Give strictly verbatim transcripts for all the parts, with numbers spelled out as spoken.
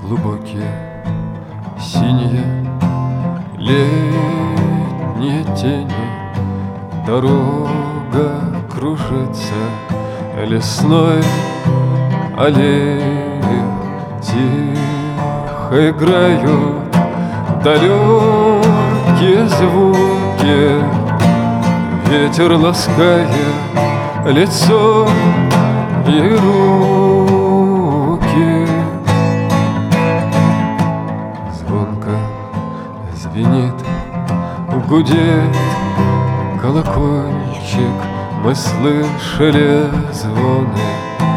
глубокие, синие, летние тени. Дорога кружится лесной аллеей, тихо играют далекие звуки. Ветер лаская лицо и руки. Звонко звенит, гудит колокольчик. Мы слышали звоны.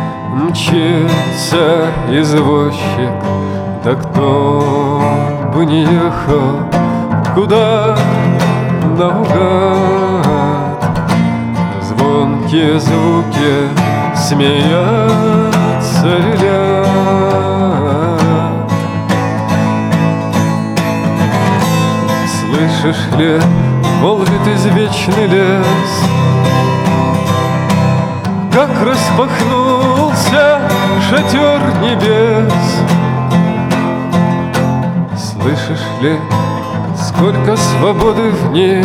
Мчится извозчик, да кто бы не ехал, куда наугад. Звонкие звуки смеятся ряд. Слышишь ли, молвит извечный лес, как распахнулся шатер небес. Слышишь ли, сколько свободы в ней,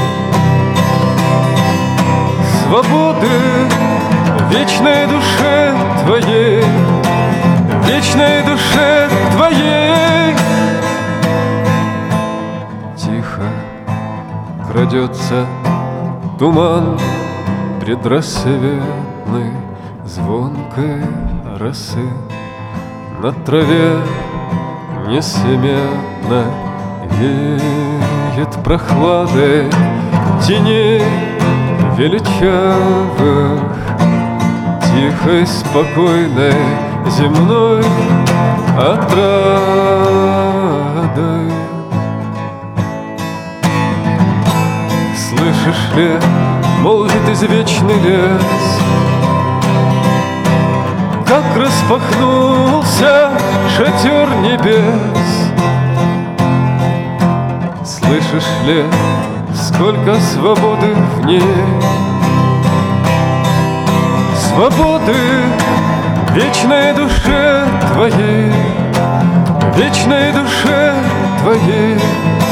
свободы вечной душе твоей, вечной душе твоей. Тихо крадется туман предрассветной звонкой росы. На траве несеменно веет прохладой теней величавых, тихой, спокойной земной отрадой. Слышишь ли, молвит извечный лес, как распахнулся шатер небес. Слышишь ли, сколько свободы в ней, свободы вечной душе твоей, вечной душе твоей.